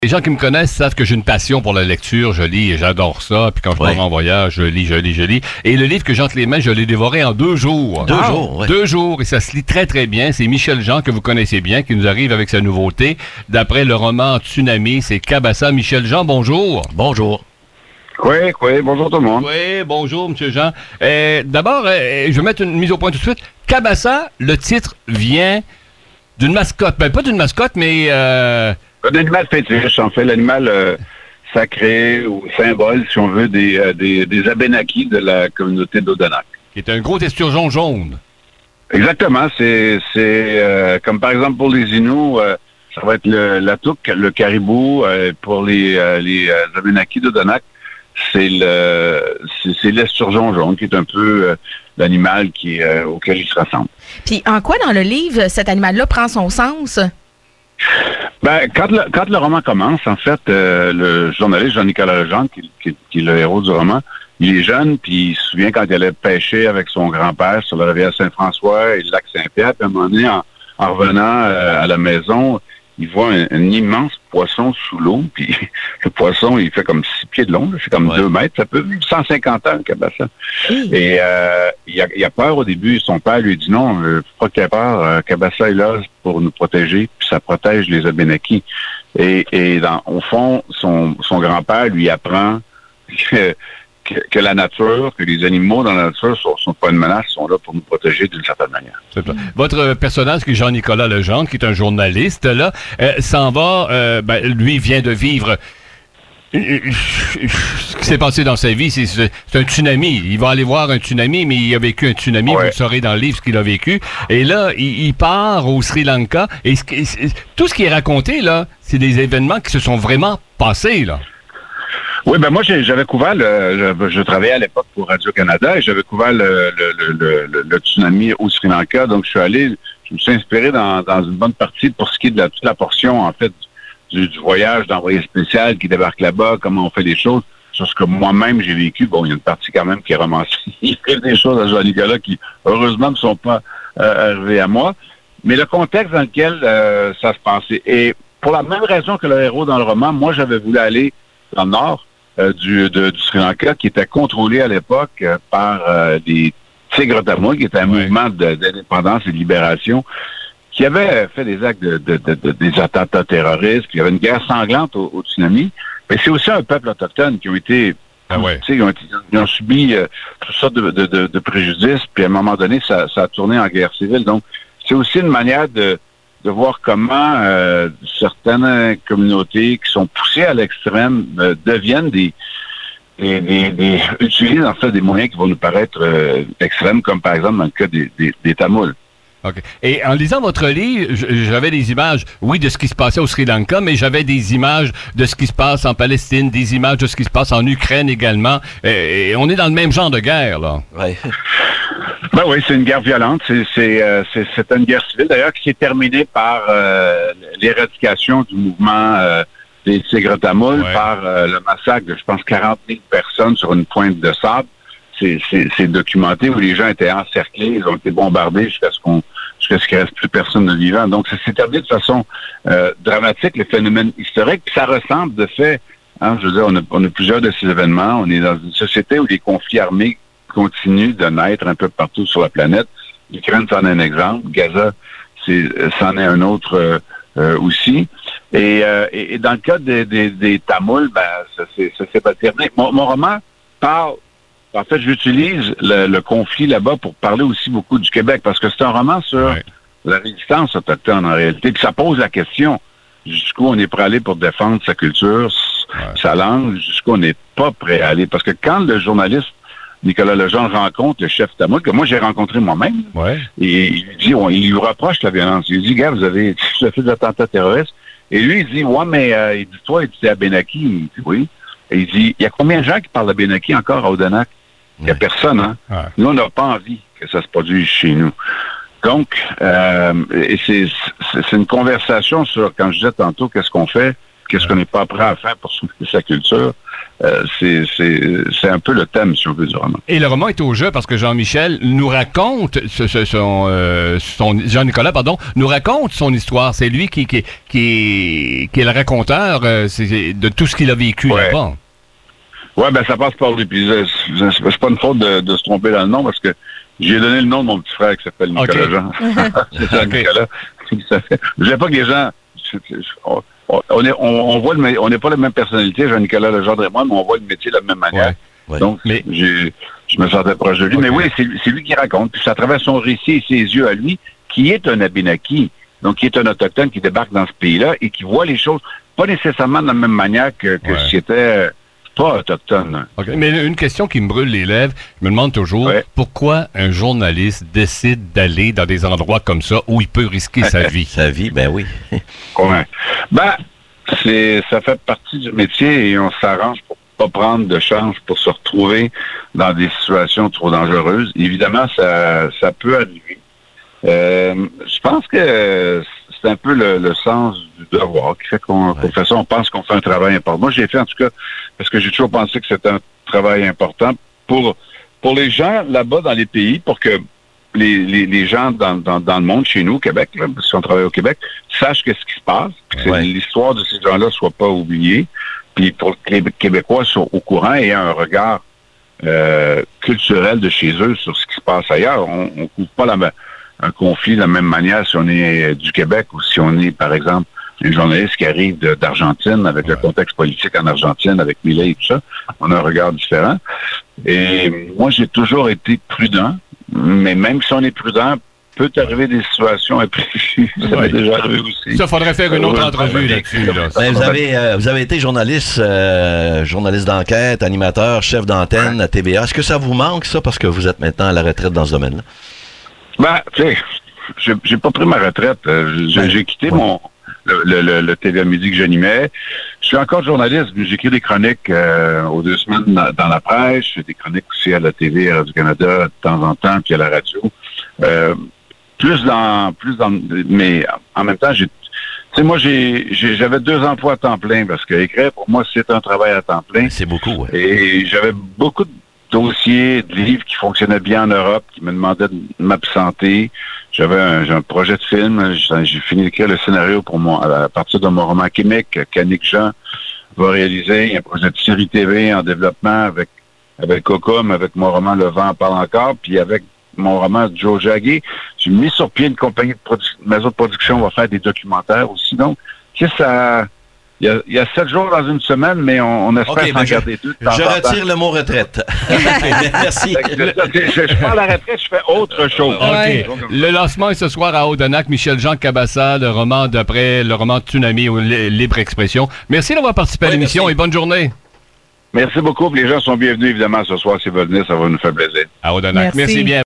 Les gens qui me connaissent savent que j'ai une passion pour la lecture. Je lis et j'adore ça. Puis quand je pars en voyage, je lis. Et le livre que j'ai entre les mains, je l'ai dévoré en 2 jours. 2 jours, oui. 2 jours. Et ça se lit très, très bien. C'est Michel Jean, que vous connaissez bien, qui nous arrive avec sa nouveauté. D'après le roman Tsunami, c'est Cabassa. Michel Jean, bonjour. Bonjour. Oui, bonjour tout le monde. Oui, bonjour, M. Jean. D'abord, je vais mettre une mise au point tout de suite. Cabassa, le titre vient d'une mascotte. Ben, pas d'une mascotte, mais... Un animal fétiche, en fait, l'animal sacré ou symbole, si on veut, des Abénakis de la communauté d'Odanak. Qui est un gros esturgeon jaune. Exactement. C'est comme par exemple pour les Inuits, ça va être la touque, le caribou. Pour les Abénakis d'Odanak, c'est l'esturgeon jaune, qui est un peu l'animal auquel ils se ressemblent. Puis en quoi dans le livre cet animal-là prend son sens? Ben, quand le roman commence, en fait, le journaliste Jean-Nicolas Legendre, qui est le héros du roman, il est jeune, puis il se souvient quand il allait pêcher avec son grand-père sur la rivière Saint-François et le lac Saint-Pierre, puis à un moment donné, en revenant à la maison, il voit un immense poisson sous l'eau, puis le poisson, il fait comme 6 pieds de long, c'est comme 2 mètres, ça peut vivre 150 ans, le cabassa. Et il a peur au début, son père lui dit non, faut pas qu'il ait peur, cabassa est là pour nous protéger, puis ça protège les Abénakis. Et au fond, son grand-père lui apprend que la nature, que les animaux dans la nature sont pas une menace, sont là pour nous protéger d'une certaine manière. Votre personnage, qui est Jean-Nicolas Legendre, qui est un journaliste, là, s'en va, lui vient de vivre ce qui s'est passé dans sa vie, c'est un tsunami. Il va aller voir un tsunami, mais il a vécu un tsunami, vous le saurez dans le livre ce qu'il a vécu. Et là, il part au Sri Lanka, et tout ce qui est raconté, là, c'est des événements qui se sont vraiment passés, là. Oui, ben moi, j'avais couvert je travaillais à l'époque pour Radio-Canada et j'avais couvert le tsunami au Sri Lanka. Donc, je me suis inspiré dans une bonne partie pour ce qui est de toute la portion, en fait, du voyage d'envoyé spécial qui débarque là-bas, comment on fait les choses, sur ce que moi-même j'ai vécu. Bon, il y a une partie quand même qui est romancée. Il y a des choses à Jean-Nicolas qui, heureusement, ne sont pas arrivées à moi. Mais le contexte dans lequel ça se passait. Et pour la même raison que le héros dans le roman, moi, j'avais voulu aller dans le nord, du Sri Lanka, qui était contrôlé à l'époque par des Tigres Tamouls, qui était un mouvement d'indépendance et de libération, qui avait fait des actes des attentats terroristes, puis il y avait une guerre sanglante au tsunami. Mais c'est aussi un peuple autochtone qui ont été... Ils ont subi toutes sortes de préjudices, puis à un moment donné, ça a tourné en guerre civile. Donc, c'est aussi une manière de voir comment certaines communautés qui sont poussées à l'extrême deviennent utilisent en fait des moyens qui vont nous paraître extrêmes, comme par exemple dans le cas des Tamouls. OK. Et en lisant votre livre, j'avais des images, oui, de ce qui se passait au Sri Lanka, mais j'avais des images de ce qui se passe en Palestine, des images de ce qui se passe en Ukraine également. Et on est dans le même genre de guerre, là. Oui. Ben oui, c'est une guerre violente. C'est une guerre civile, d'ailleurs, qui s'est terminée par l'éradication du mouvement des Tigres Tamouls, par le massacre de, je pense, 40 000 personnes sur une pointe de sable. C'est documenté, où les gens étaient encerclés, ils ont été bombardés jusqu'à ce qu'il ne reste plus personne de vivant. Donc, ça s'est terminé de façon dramatique, le phénomène historique. Puis ça ressemble, de fait, hein, je veux dire, on a plusieurs de ces événements. On est dans une société où les conflits armés continuent de naître un peu partout sur la planète. L'Ukraine, c'en est un exemple. Gaza, c'en est un autre aussi. Et dans le cas des Tamouls, ça s'est pas terminé. Mon roman parle... En fait, j'utilise le conflit là-bas pour parler aussi beaucoup du Québec, parce que c'est un roman sur la résistance autochtone en réalité. Puis ça pose la question, jusqu'où on est prêt à aller pour défendre sa culture, sa langue, jusqu'où on n'est pas prêt à aller. Parce que quand le journaliste Nicolas Legendre rencontre le chef tamoul, que moi j'ai rencontré moi-même, et il lui reproche la violence. Il lui dit, gars, vous avez fait des attentats terroristes. Et lui, il dit, il dit, toi, tu es Abénaki. Il dit, oui. Et il dit, il y a combien de gens qui parlent d'Abénaki encore à Odanak? Il n'y a personne, hein? Nous, on n'a pas envie que ça se produise chez nous. Donc, c'est une conversation sur, quand je disais tantôt, qu'est-ce qu'on fait, qu'est-ce qu'on n'est pas prêt à faire pour soutenir sa culture. c'est un peu le thème, si on veut, du roman. Et le roman est au jeu parce que Jean-Michel nous raconte, Jean-Nicolas, nous raconte son histoire. C'est lui qui est le raconteur de tout ce qu'il a vécu là-bas. Oui, ben ça passe par lui. Puis c'est pas une faute de se tromper dans le nom parce que j'ai donné le nom de mon petit frère qui s'appelle Nicolas Jean. C'est ça, Nicolas. Je veux pas que les gens... On n'est pas la même personnalité, Jean-Nicolas Legendre et moi, mais on voit le métier de la même manière. Ouais. Donc, je me sentais proche de lui. Okay. Mais oui, c'est lui qui raconte. Puis c'est à travers son récit et ses yeux à lui, qui est un Abénaki, donc qui est un Autochtone qui débarque dans ce pays-là et qui voit les choses pas nécessairement de la même manière que si c'était pas autochtone. Okay. Mais une question qui me brûle les lèvres, je me demande toujours pourquoi un journaliste décide d'aller dans des endroits comme ça où il peut risquer sa vie. Sa vie, ben oui. Ouais. Ben, ça fait partie du métier et on s'arrange pour pas prendre de chance pour se retrouver dans des situations trop dangereuses. Évidemment, ça peut arriver. Je pense que c'est un peu le sens du devoir qui fait qu'on fait ça. On pense qu'on fait un travail important. Moi, j'ai fait en tout cas parce que j'ai toujours pensé que c'était un travail important pour les gens là-bas dans les pays, pour que les gens dans le monde, chez nous, au Québec, là, si on travaille au Québec, sachent ce qui se passe, que l'histoire de ces gens-là ne soit pas oubliée, puis pour que les Québécois soient au courant et aient un regard culturel de chez eux sur ce qui se passe ailleurs. On ne couvre pas un conflit de la même manière si on est du Québec ou si on est, par exemple, un journaliste qui arrive d'Argentine avec le contexte politique en Argentine, avec Milei et tout ça. On a un regard différent. Et moi, j'ai toujours été prudent, mais même si on est prudent, peut arriver des situations imprévues. Ça m'est déjà arrivé aussi. Ça, faudrait faire une autre entrevue là-dessus. Là. Vous avez été journaliste d'enquête, animateur, chef d'antenne à TVA. Est-ce que ça vous manque, ça, parce que vous êtes maintenant à la retraite dans ce domaine-là? Ben, tu sais, j'ai pas pris ma retraite. J'ai quitté le TVA Midi que j'animais. Je suis encore journaliste. J'écris des chroniques aux 2 semaines dans la presse. Je fais des chroniques aussi à la TV, à Radio-Canada, de temps en temps, puis à la radio. Mais en même temps, moi, j'avais 2 emplois à temps plein parce que écrire, pour moi, c'est un travail à temps plein. C'est beaucoup, Et j'avais beaucoup de dossiers, de livres qui fonctionnaient bien en Europe, qui me demandaient de m'absenter. J'ai un projet de film. J'ai fini d'écrire le scénario à partir de mon roman Québec qu'Annick Jean va réaliser. Il y a un projet de série TV en développement avec Cocom, avec mon roman Le vent en parle encore, puis avec mon roman Joe Jagger. J'ai mis sur pied une compagnie de maison de production. On va faire des documentaires aussi. Donc, il y a 7 jours dans une semaine, mais on espère en garder 2. Je retire le mot retraite. Merci. Je prends la retraite, je fais autre chose. Okay. Le lancement est ce soir à Odanak. Michel-Jean Cabassa, le roman Tsunami ou Libre Expression. Merci d'avoir participé à l'émission et bonne journée. Merci beaucoup. Les gens sont bienvenus, évidemment, ce soir. S'ils veulent venir, ça va nous faire plaisir. À Odanak. Merci bien.